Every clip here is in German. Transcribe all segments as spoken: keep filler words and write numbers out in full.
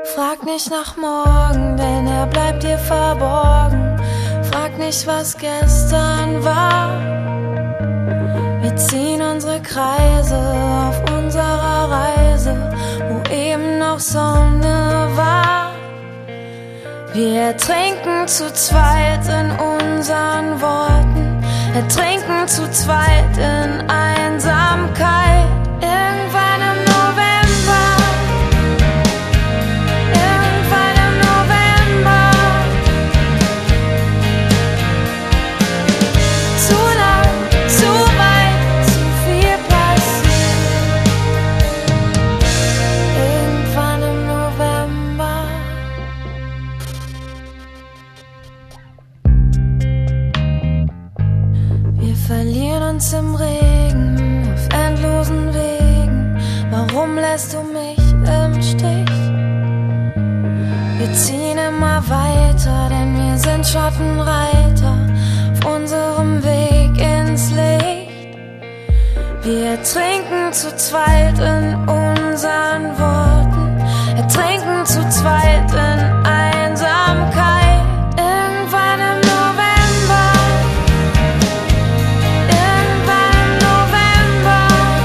Frag nicht nach morgen, denn er bleibt dir verborgen. Frag nicht, was gestern war. Wir ziehen unsere Kreise auf unserer Reise, wo eben noch Sonne war. Wir ertrinken zu zweit in unseren Worten, ertrinken zu zweit in Einsamkeit. Irgendwann im November, irgendwann im November. Zu lang, zu weit, zu viel passiert. Irgendwann im November. Wir verlieren uns im Regen, auf endlosen Wegen. Warum lässt du mich im Stich? Wir ziehen immer weiter, denn wir sind Schattenreiter auf unserem Weg ins Licht. Wir ertrinken zu zweit in unseren Worten, ertrinken zu zweit in Einsamkeit. Irgendwann im November, irgendwann im November.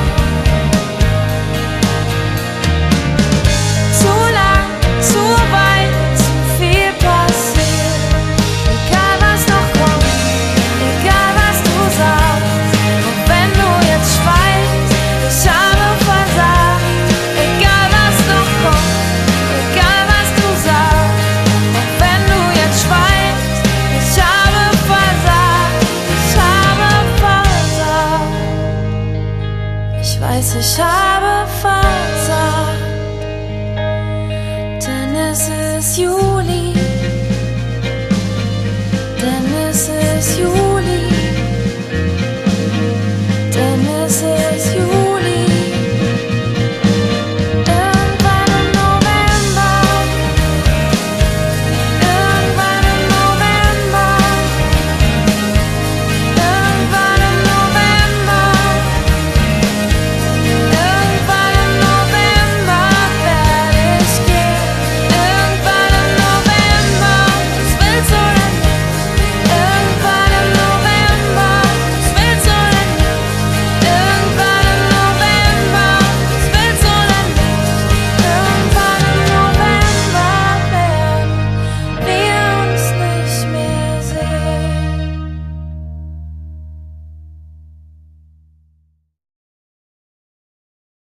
Zu lang, zu weit, zu viel passiert. Egal was noch kommt, egal was du sagst, auch wenn du jetzt schweigst, ich habe versagt. Egal was noch kommt, egal was du sagst, auch wenn du jetzt schweigst, ich habe versagt, ich habe versagt. Ich weiß, ich habe versagt, denn es ist Juli.